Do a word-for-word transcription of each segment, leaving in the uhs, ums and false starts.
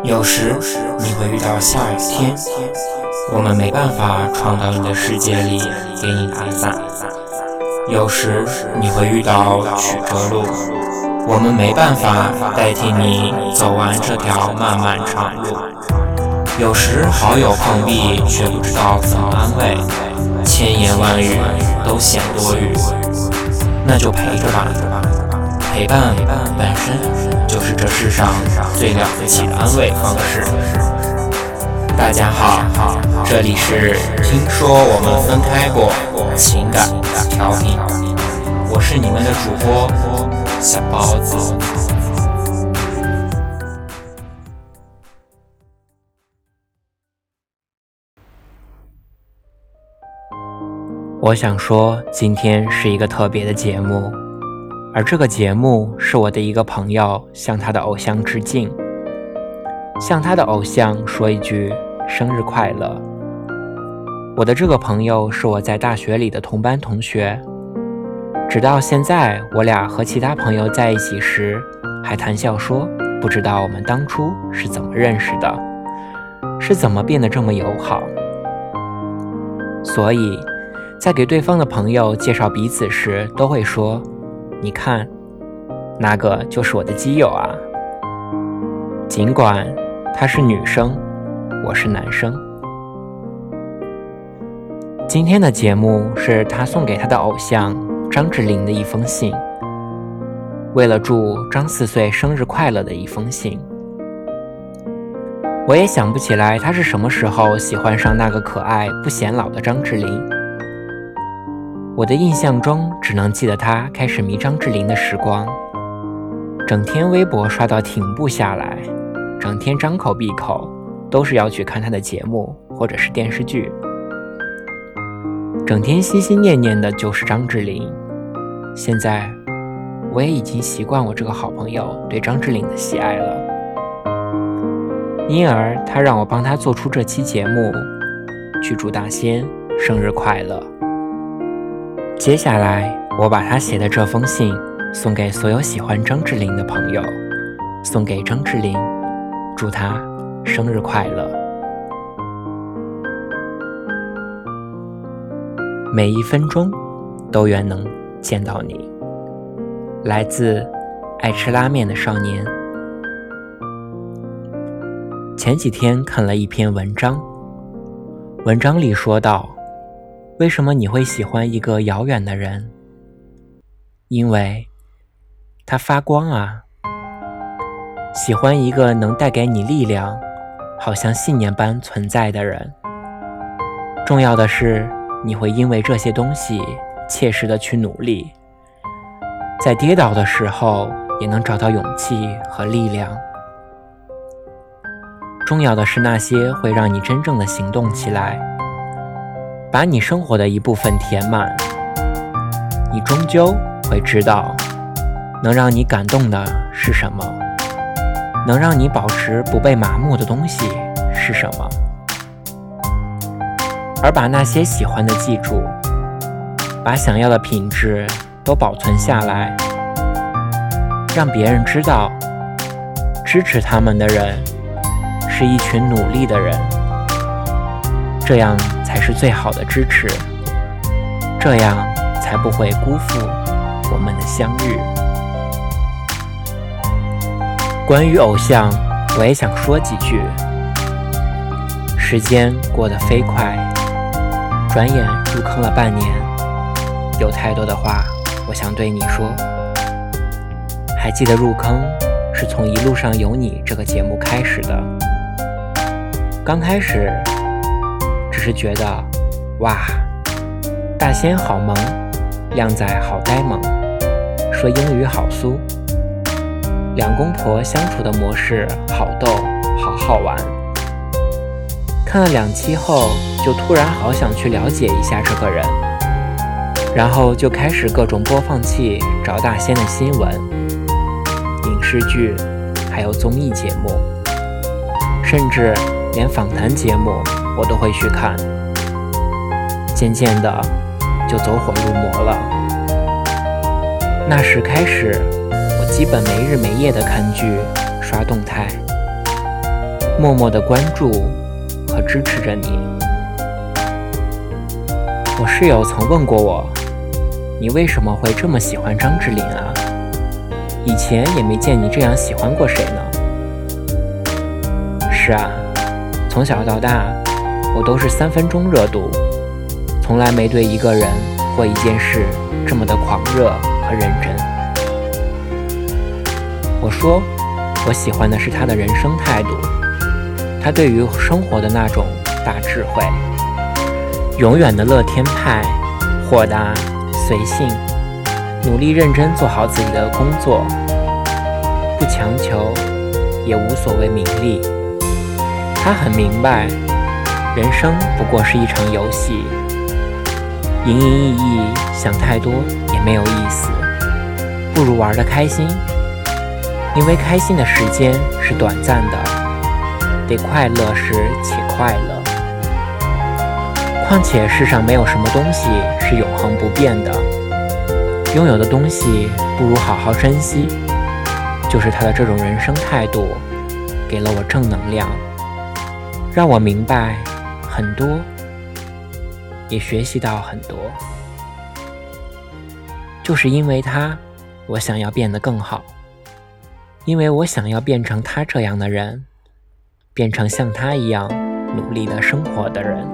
有时你会遇到下雨天，我们没办法闯到你的世界里给你打伞。有时你会遇到曲折路，我们没办法代替你走完这条漫漫长路。有时好友碰壁，却不知道怎么安慰，千言万语都显多余，那就陪着吧。陪伴本身就是这世上最了不起的安慰方式。大家好，这里是听说我们分开过情感调频，我是你们的主播小包子。我想说，今天是一个特别的节目，而这个节目是我的一个朋友向他的偶像致敬，向他的偶像说一句生日快乐。我的这个朋友是我在大学里的同班同学，直到现在我俩和其他朋友在一起时还谈笑说不知道我们当初是怎么认识的，是怎么变得这么友好。所以在给对方的朋友介绍彼此时都会说，你看，那个就是我的基友啊。尽管她是女生，我是男生。今天的节目是他送给他的偶像张智霖的一封信，为了祝张四岁生日快乐的一封信。我也想不起来他是什么时候喜欢上那个可爱不显老的张智霖，我的印象中只能记得他开始迷张智霖的时光，整天微博刷到停不下来，整天张口闭口都是要去看他的节目或者是电视剧，整天心心念念的就是张智霖。现在我也已经习惯我这个好朋友对张智霖的喜爱了，因而他让我帮他做出这期节目，去祝大仙生日快乐。接下来我把他写的这封信送给所有喜欢张智霖的朋友，送给张智霖，祝他生日快乐。每一分钟都愿能见到你。来自爱吃拉面的少年。前几天看了一篇文章，文章里说到，为什么你会喜欢一个遥远的人？因为他发光啊。喜欢一个能带给你力量，好像信念般存在的人。重要的是，你会因为这些东西切实的去努力，在跌倒的时候也能找到勇气和力量。重要的是那些会让你真正的行动起来，把你生活的一部分填满。你终究会知道，能让你感动的是什么，能让你保持不被麻木的东西是什么。而把那些喜欢的记住，把想要的品质都保存下来，让别人知道，支持他们的人是一群努力的人，这样才是最好的支持，这样才不会辜负我们的相遇。关于偶像，我也想说几句。时间过得飞快，转眼入坑了半年，有太多的话我想对你说。还记得入坑是从一路上有你这个节目开始的，刚开始只是觉得，哇，大仙好萌，靓仔好呆萌，说英语好酥，两公婆相处的模式好逗好好玩。看了两期后，就突然好想去了解一下这个人，然后就开始各种播放器找大仙的新闻、影视剧，还有综艺节目，甚至连访谈节目我都会去看。渐渐的就走火入魔了。那时开始，我基本没日没夜的看剧、刷动态， 默默地关注和支持着你。我室友曾问过我，你为什么会这么喜欢张智霖啊？以前也没见你这样喜欢过谁呢？是啊，从小到大，我都是三分钟热度，从来没对一个人或一件事这么的狂热和认真。我说，我喜欢的是他的人生态度，他对于生活的那种大智慧，永远的乐天派，豁达随性，努力认真做好自己的工作，不强求，也无所谓名利。他很明白，人生不过是一场游戏，营营役役想太多也没有意思，不如玩得开心，因为开心的时间是短暂的，得快乐时且快乐。况且世上没有什么东西是永恒不变的，拥有的东西不如好好珍惜。就是他的这种人生态度，给了我正能量，让我明白很多，也学习到很多。就是因为他，我想要变得更好，因为我想要变成他这样的人，变成像他一样努力的生活的人。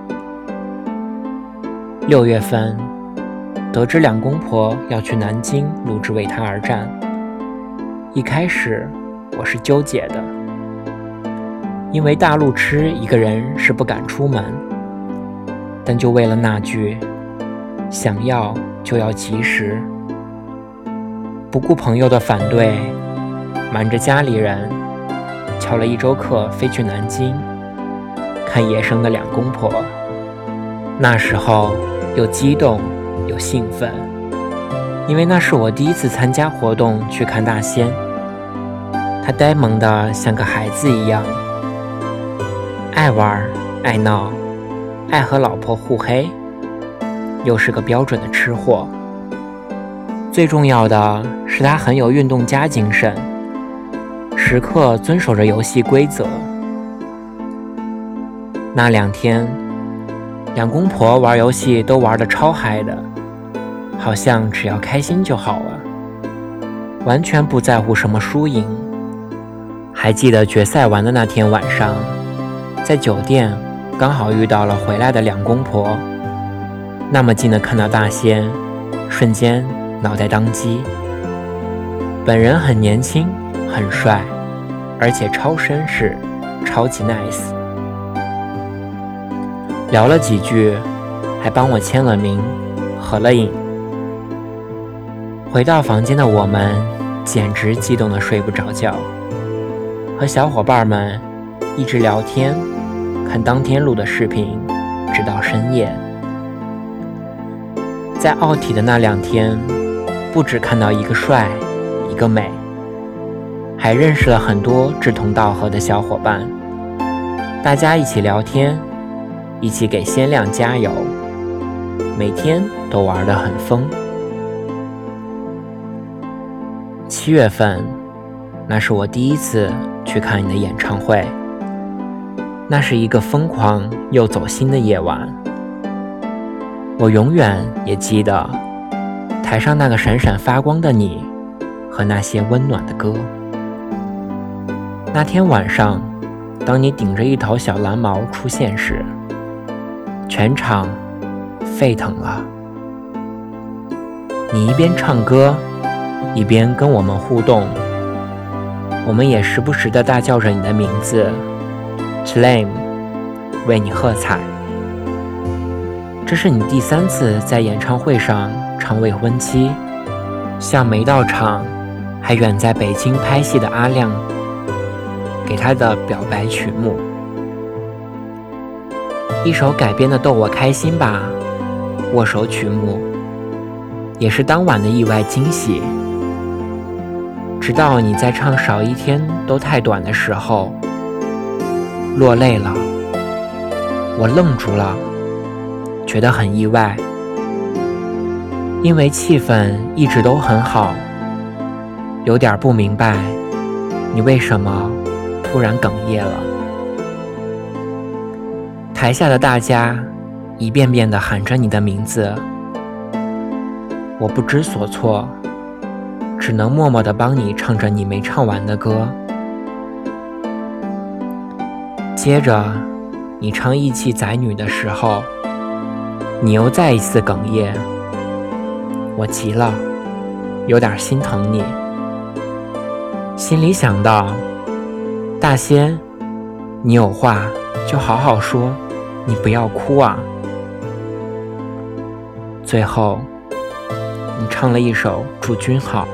六月份，得知两公婆要去南京录制《为他而战》，一开始我是纠结的，因为大路痴一个人是不敢出门，但就为了那句想要就要及时，不顾朋友的反对，瞒着家里人，翘了一周课飞去南京看野生的两公婆。那时候又激动又兴奋，因为那是我第一次参加活动去看大仙。他呆萌的像个孩子一样，爱玩爱闹，爱和老婆互黑，又是个标准的吃货。最重要的是他很有运动家精神，时刻遵守着游戏规则。那两天两公婆玩游戏都玩得超嗨的，好像只要开心就好了，完全不在乎什么输赢。还记得决赛完的那天晚上，在酒店刚好遇到了回来的两公婆，那么近的看到大仙，瞬间脑袋当机。本人很年轻很帅，而且超绅士，超级 nice。聊了几句，还帮我签了名，合了影。回到房间的我们简直激动得睡不着觉，和小伙伴们一直聊天，看当天录的视频，直到深夜。在奥体的那两天，不只看到一个帅一个美，还认识了很多志同道合的小伙伴，大家一起聊天，一起给鲜亮加油，每天都玩得很疯。七月份，那是我第一次去看你的演唱会，那是一个疯狂又走心的夜晚。我永远也记得台上那个闪闪发光的你和那些温暖的歌。那天晚上，当你顶着一头小蓝毛出现时，全场沸腾了。你一边唱歌，一边跟我们互动，我们也时不时地大叫着你的名字 Flame， 为你喝彩。这是你第三次在演唱会上唱未婚妻，向没到场还远在北京拍戏的阿亮给他的表白曲目，一首改编的逗我开心吧握手曲目，也是当晚的意外惊喜。直到你在唱少一天都太短的时候落泪了，我愣住了，觉得很意外，因为气氛一直都很好，有点不明白你为什么突然哽咽了。 台下的大家一遍遍地喊着你的名字，我不知所措，只能默默地帮你唱着你没唱完的歌。接着你唱义气宰女的时候，你又再一次哽咽，我急了，有点心疼你，心里想到，大仙，你有话就好好说，你不要哭啊。最后你唱了一首《祝君好》，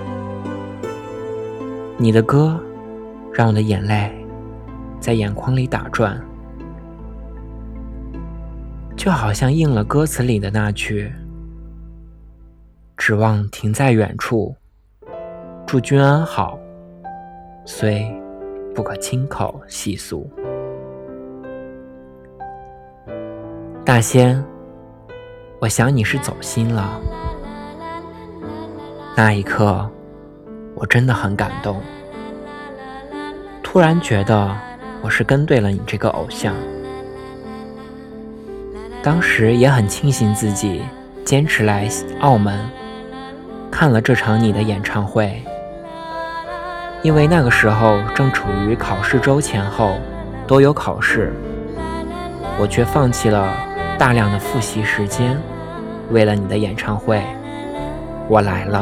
你的歌让我的眼泪在眼眶里打转，就好像应了歌词里的那句，指望停在远处，祝君安好，虽不可亲口细诉。大仙，我想你是走心了。那一刻我真的很感动，突然觉得我是跟对了你这个偶像。当时也很庆幸自己坚持来澳门看了这场你的演唱会，因为那个时候正处于考试周前后，都有考试，我却放弃了大量的复习时间，为了你的演唱会我来了。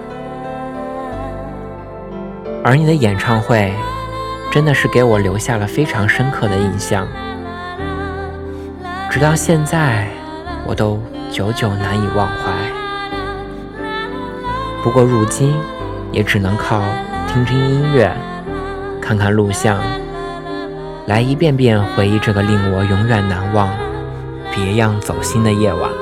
而你的演唱会真的是给我留下了非常深刻的印象，直到现在我都久久难以忘怀。不过如今也只能靠听听音乐，看看录像，来一遍遍回忆这个令我永远难忘别样走心的夜晚。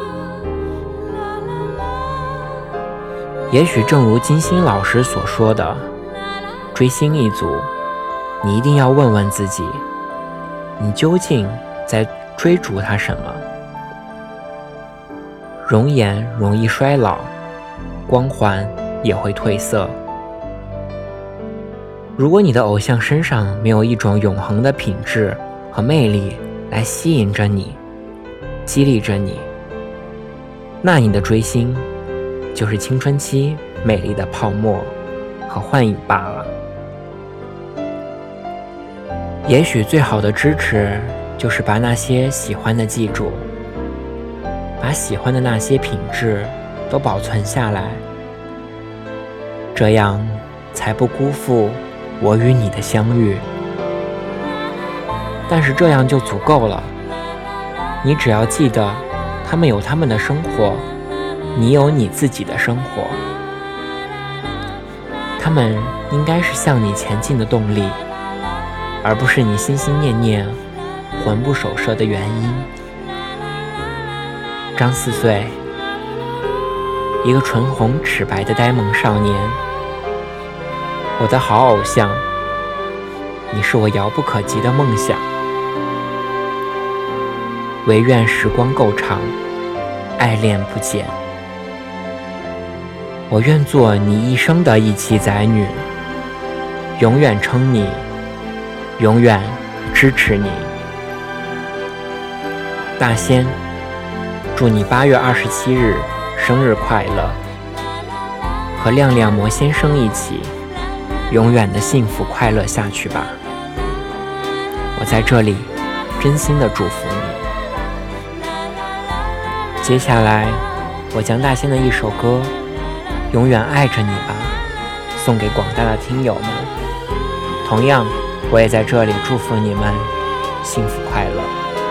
也许正如金星老师所说的，追星一族，你一定要问问自己，你究竟在追逐他什么？容颜容易衰老，光环也会褪色。如果你的偶像身上没有一种永恒的品质和魅力来吸引着你，激励着你，那你的追星就是青春期美丽的泡沫和幻影罢了。也许最好的支持就是把那些喜欢的记住，把喜欢的那些品质都保存下来，这样才不辜负我与你的相遇。但是这样就足够了，你只要记得他们有他们的生活，你有你自己的生活，他们应该是向你前进的动力，而不是你心心念念魂不守舍的原因。张四岁，一个唇红齿白的呆萌少年，我的好偶像，你是我遥不可及的梦想。唯愿时光够长，爱恋不减。我愿做你一生的义气宰女，永远称你，永远支持你。大仙，祝你八月二十七日生日快乐，和亮亮魔先生一起永远的幸福快乐下去吧。我在这里真心的祝福你。接下来我将大仙的一首歌《永远爱着你吧》送给广大的听友们，同样我也在这里祝福你们幸福快乐。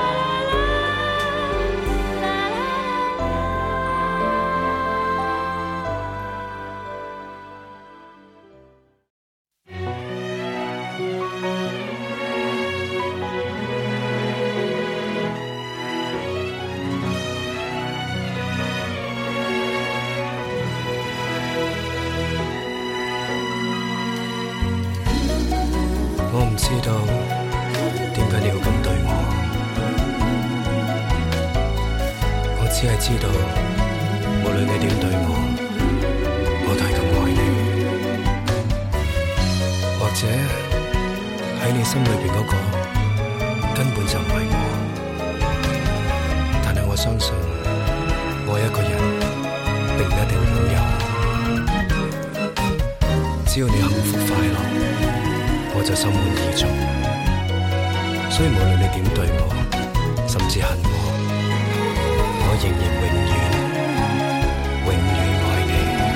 我唔知道點解你要咁對我，我只係知道無論你點對我，我都係咁愛你。或者喺你心裏邊嗰個根本就唔係我， 我相信愛一個人並唔一定擁有，只要你幸福快樂，我就心滿意足。所以無論你點對我，甚至恨我，我仍然永遠永遠愛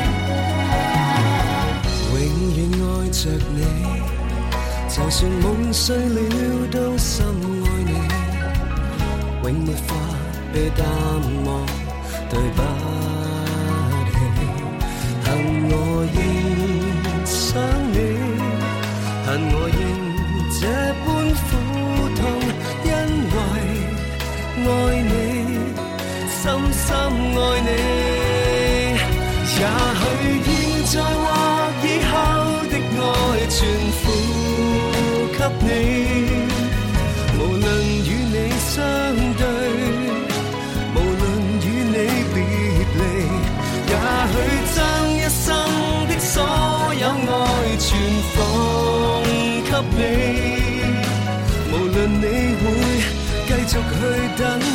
你，永遠愛着你。就算夢碎了都深愛你，永沒法被淡忘，對不起。恨我仍想你，恨我仍這般苦痛，因為愛你，深深愛你。也許現在或以後的愛全付給你，無論與你相對，無論與你別離，也許將一生的所有愛全放給你，無論你會繼續去等